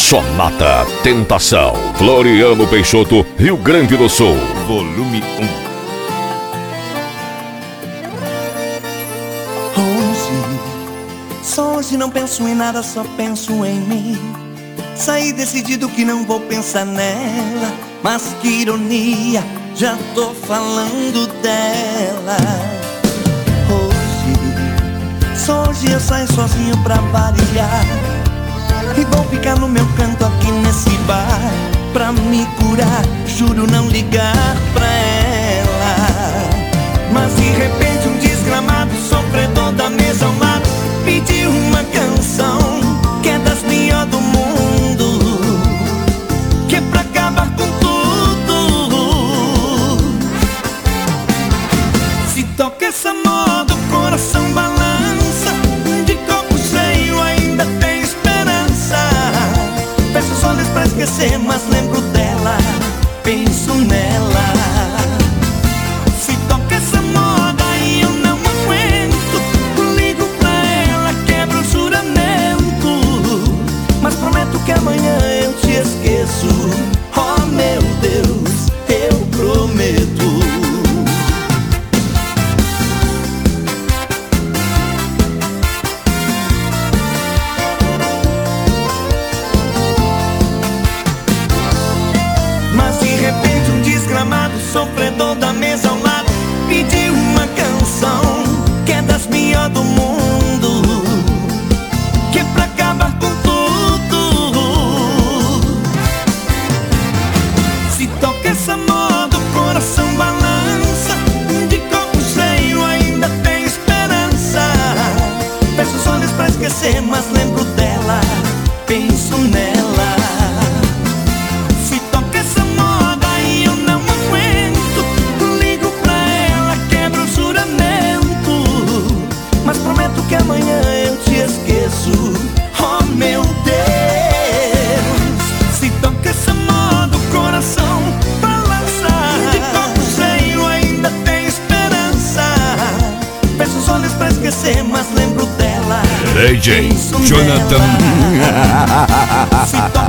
Sonata Tentação, Floriano Peixoto, Rio Grande do Sul. Volume 1. Só hoje não penso em nada, só penso em mim. Saí decidido que não vou pensar nela, mas que ironia, já tô falando dela. Só hoje eu saio sozinho pra variar, e vou ficar no meu canto aqui nesse bar, pra me curar, juro não ligar pra ela. Mas de repente um desgramado, sofredor da mesa ao lado, pediu uma canção que é das melhores do mundo, que é pra acabar com tudo. Se toca essa moda, o coração balança, de copo cheio ainda tem esperança. Peço só lhes pra esquecer, mas lembro dela, penso nela. Se toca essa moda e eu não aguento, ligo pra ela, quebro o juramento, mas prometo que amanhã eu te esqueço. Oh meu Deus, eu prometo. Mas de repente um desgramado, sofredor da mesa ao lado, pediu uma canção que é das melhores do mundo, que é pra acabar com tudo. Se toca essa moda, o coração balança, de copo cheio ainda tem esperança. Peço só lhes pra esquecer, mas lembro dela, penso nela. Se toca essa moda e eu não aguento, ligo pra ela, quebro o juramento, mas prometo que amanhã eu te esqueço. Oh meu Deus, se toca essa moda, o coração balança, de copo cheio ainda tem esperança. Peço só lhes pra esquecer, mas lembro dela, DJ penso Jonathan. nela. Se toca